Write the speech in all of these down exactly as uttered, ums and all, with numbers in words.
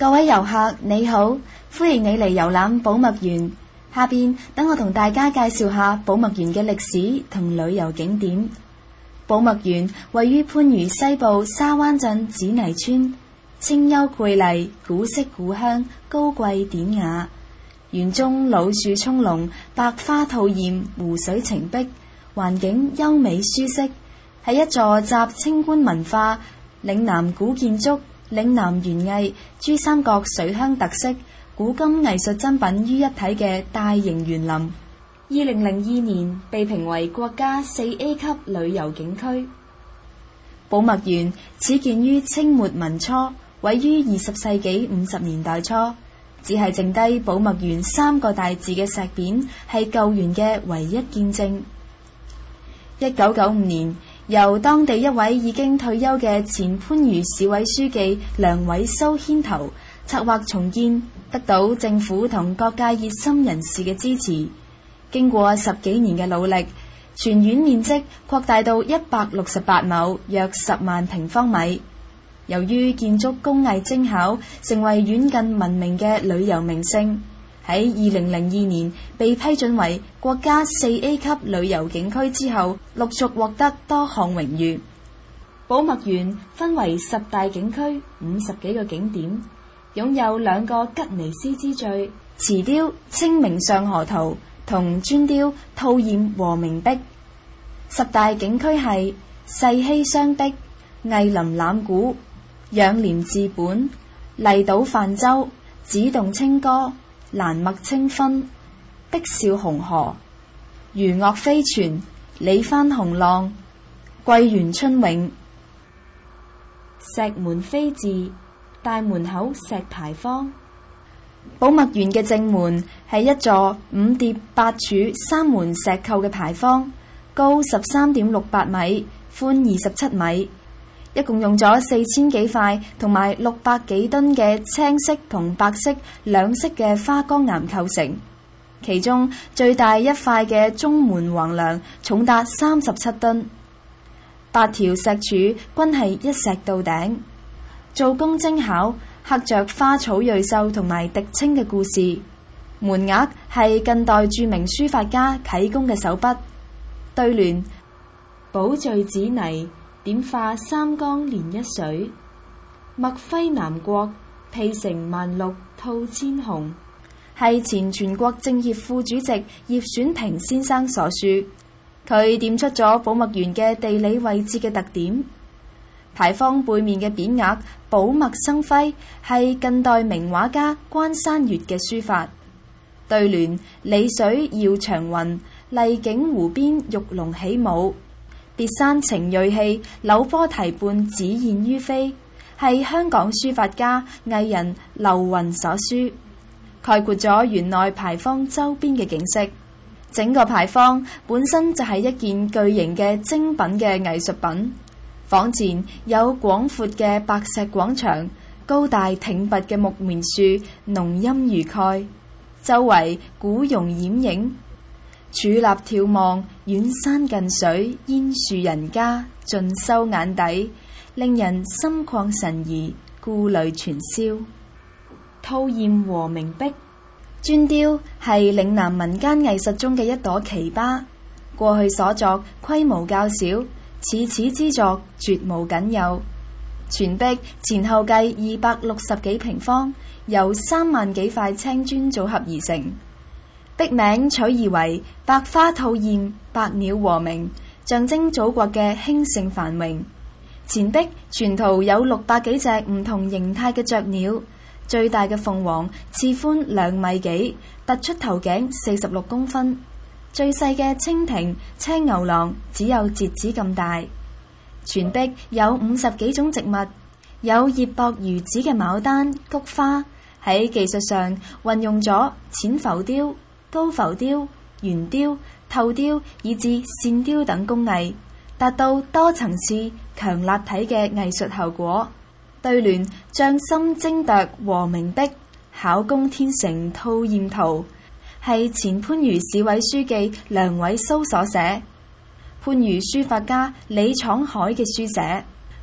各位遊客你好，歡迎你嚟遊覽寶墨園。下邊等我同大家介紹下寶墨園嘅歷史同旅遊景點。寶墨園位於番禺西部沙灣鎮紫泥村，清幽瑰麗，古色古香，高貴典雅。園中老樹蔥籠，百花吐豔，湖水澄碧，環境優美舒適，係一座集清觀文化、嶺南古建築、嶺南園藝、珠三角水鄉特色、古今藝術珍品於一體嘅大型園林。二零零二年被評為國家四 A 級旅遊景區。寶墨園始建於清末民初，位於二十世紀五十年代初，只係剩低寶墨園三個大字嘅石匾，係舊園嘅唯一見證。一九九五年，由當地一位已經退休嘅前番禺市委書記梁偉修牽頭策劃重建，得到政府同各界熱心人士嘅支持。經過十幾年嘅努力，全園面積擴大到一百六十八畝，約十萬平方米。由於建築工藝精巧，成為遠近聞名嘅旅遊名勝。喺二零零二年被批准為國家四 A 級旅遊景區之後，陸續獲得多項榮譽。寶墨園分為十大景區，五十幾個景點，擁有兩個吉尼斯之最：瓷雕《清明上河圖》同磚雕《吐豔和明壁》。十大景區係世溪雙璧、藝林欖古、仰廉治本、麗島泛舟、紫洞清歌、蘭墨清芬、碧少紅河、漁樂飛泉、李番紅浪、桂園春詠、石門飛寺、大門口石牌坊。寶墨園嘅正門係一座五疊八柱三門石構嘅牌坊，高十三點六八米，寬二十七米，一共用咗四千幾塊同埋六百幾噸嘅青色同白色兩色嘅花崗岩構成。其中最大一塊嘅中門橫梁重達三十七噸，八條石柱均係一石到頂，做工精巧，刻着花草瑞秀同埋狄青嘅故事。門額係近代著名書法家啟功嘅手筆。對聯：寶聚紫泥，點化三江連一水；墨輝南國，披成萬綠吐千紅。係前全國政協副主席葉選平先生所書。佢點出咗寶墨園嘅地理位置嘅特點。牌坊背面嘅匾額寶墨生輝，係近代名畫家關山月嘅書法。對聯：澧水耀長雲，麗景湖邊玉龍起舞。別山情銳氣，柳波堤畔紫燕於飛，係香港書法家藝人劉雲所書，概括咗園內牌坊周邊嘅景色。整個牌坊本身就係一件巨型嘅精品嘅藝術品。坊前有廣闊嘅白石廣場，高大挺拔嘅木棉樹，濃蔭如蓋，周圍古榕掩影。矗立眺望，遠山近水，煙樹人家，盡收眼底，令人心曠神怡，顧慮全消。吐豔和明壁，磚雕係嶺南民間藝術中嘅一朵奇葩，過去所作規模較小，此此之作絕無僅有。全壁前後計二百六十幾平方，由三萬幾塊青磚組合而成。壁名取而為百花吐豔，百鳥和鳴，象徵祖國嘅興盛繁榮。前壁全圖有六百幾隻唔同形態嘅雀鳥，最大嘅鳳凰翅寬兩米幾，突出頭頸四十六公分；最細嘅蜻蜓、青牛郎只有節指咁大。全壁有五十幾種植物，有葉薄如紙嘅牡丹、菊花，喺技術上運用咗淺浮雕、高浮雕、圓雕、透雕以至線雕等工藝，達到多層次、強立體嘅藝術效果。對聯：匠心精琢和明壁，巧工天成吐豔圖，係前番禺市委書記梁偉蘇所寫。番禺書法家李闖海嘅書寫。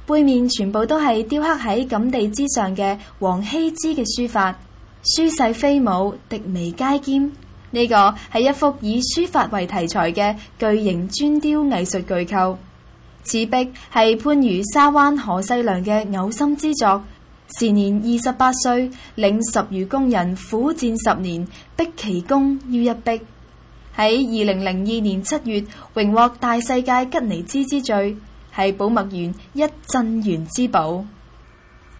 背面全部都係雕刻喺錦地之上嘅王羲之嘅書法，書勢飛舞，滴眉階兼。呢個係一幅以書法為題材嘅巨型磚雕藝術巨構。此壁係番禺沙灣何世良嘅嘔心之作，時年二十八歲，領十餘工人苦戰十年，逼其功於一壁。喺二零零二年七月，榮獲大世界吉尼斯之最，係寶墨園一鎮園之寶。